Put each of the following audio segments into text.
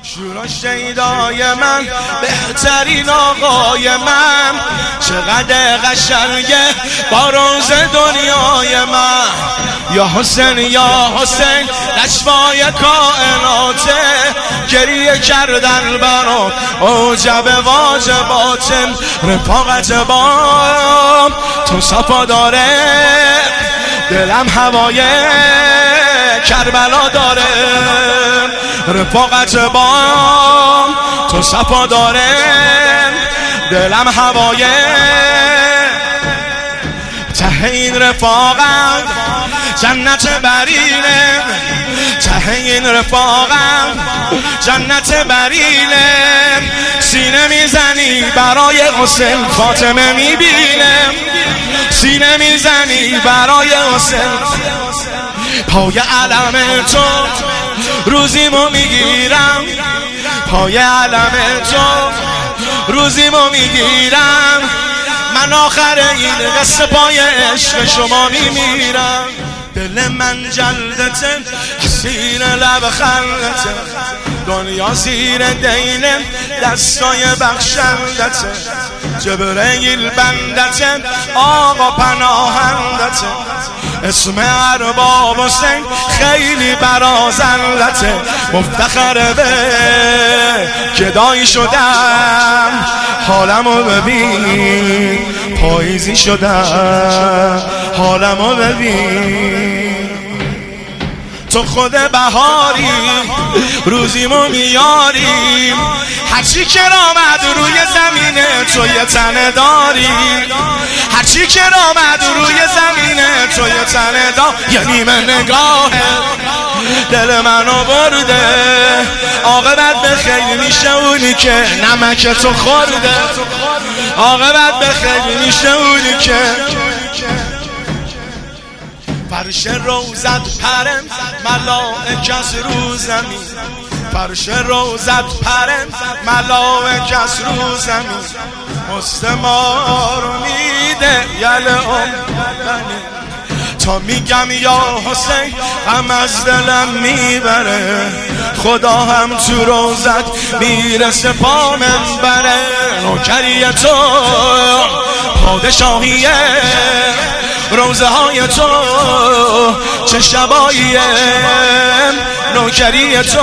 شورا شیدای من، بهترین آقای من، چقدر قشنگه با روز دنیای من. یا حسین یا حسین نشوای کائناته، گریه کردن برات اوجب واجبات، رفاقت با تو صفا داره، دلم هوای کربلا داره، رفاقت با تو صفا داره، دلم هوای ته این رفاقم جنت برینه، ته این رفاقم جنت برینه. سینه میزنی برای حسین فاطمه میبینه، سینه میزنی برای حسین، پای علم تو روزیمو میگیرم، پای علم تو روزیمو میگیرم. من آخر این قصه پای عشق شما میمیرم. دل من جلدته، زیر لب خندته، دنیا زیر دین دستای بخشندته، جبرئیل بندته، آقا پناهندته، اسم ارباب حسین خیلی برازندته. مفتخر به گدایی شدم، حالمو ببین پاییزی شدم، حالمو ببین تو خود بهاری، روزیمو میاری، هرچی که آمد روی زمینه تو یه تنه داری، هرچی که آمد روی زمینه تو یه تنه داری. یه نیمه نگاه دل منو برده، عاقبت به خیلی میشه اونی که نمک تو خورده، عاقبت به خیلی میشه اونی که فرش روزت پرم ملائک از رو زمین، فرش روزت پرم ملائک از رو زمین، مست ما رو میده یل تا میگم یا حسین غم از دلم میبره، خدا هم تو روزت میرسه پا منبره. نوکری تو پادشاهیه، روزه های تو چه شباییه، نوکری تو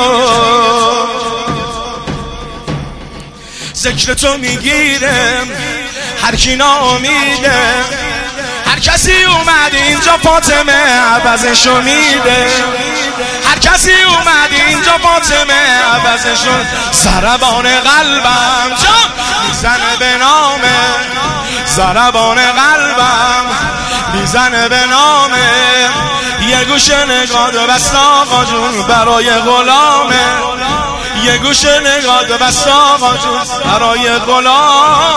ذکر تو میگیرم هر کی ناامیده، هر کسی اومد اینجا فاطمه عوضشو میده، هر کسی اومد اینجا فاطمه عوضشو. ضربان قلبم جان میزنه به نامه، ضربان قلبم میزنه به نامه، یه گوشه نگاه بست آقا جون برای غلامه، یه گوشه نگاه بست آقا جون برای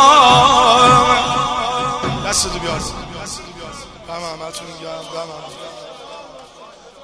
غلام. دستتو بیار، دم همتون گرم، دم همتون